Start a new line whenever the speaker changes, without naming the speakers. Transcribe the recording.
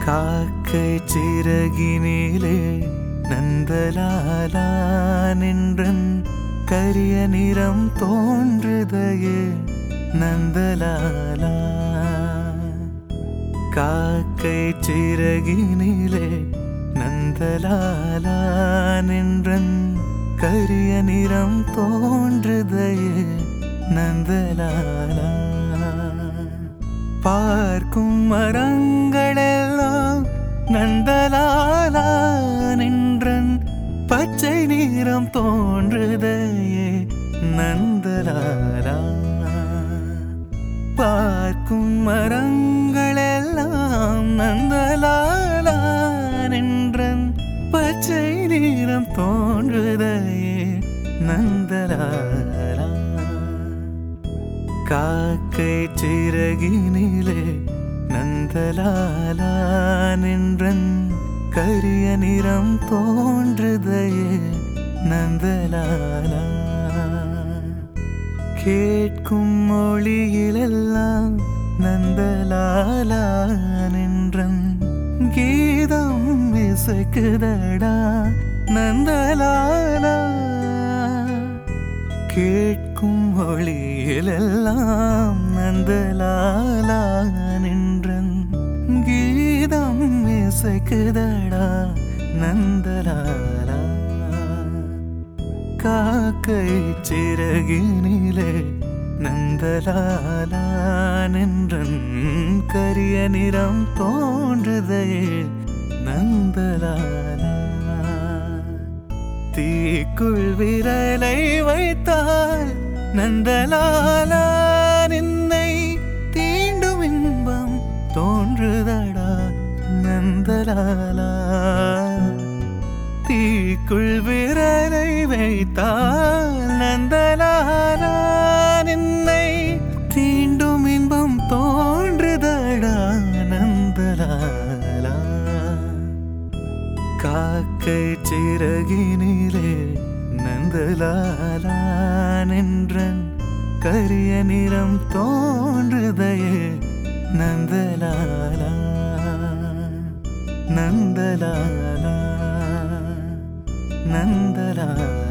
காக்கை சிறகினிலே நந்தலாலா நின்றன் கரிய நிறம் தோன்றுதையே நந்தலாலா. காக்கை சிறகினிலே நந்தலாலா நின்றன் கரிய நிறம் தோன்றுதையே நந்தலாலா. பார்க்கும் மரங்களெல்லாம் நந்தலாலா நின்றன் பச்சை நிறம் தோன்றுதையே நந்தலாலா. பார்க்கும் மரங்களெல்லாம் நந்தலாலா நின்றன் பச்சை நிறம் தோன்றுதையே நந்தலாலா. காக்கை சிறகினிலே நந்தலாலா நின்றன் கரிய நிறம் தோன்றுதையே நந்தலாலா. கேட்கும் மொழியிலெல்லாம் நந்தலாலா நின்றன் கீதம் இசைக்குதடா நந்தலாலா. கேட்கும் மொழியிலெல்லாம் நந்தலாலா நின்றன் கீதம் இசைக்குதடா நந்தலாலா. காக்கை சிறகினிலே நந்தலாலா நின்றன் கரிய நிறம் தோன்றுதையே நந்தலாலா. தீக்குள் விரலை வைத்தால் நந்தலாலா நின்னை தீண்டும் இன்பம் தோன்றுதடா நந்தலாலா. தீக்குள் விரலை வைத்தால் நந்தலாலா நின்னை தீண்டும் இன்பம் தோன்றுதடா நந்தலாலா. காக்கை சிறகினிலே நந்தலாலா நின்றன் கரிய நிறம் தோன்றுதையே நந்தலாலா நந்தலாலா நந்தலாலா.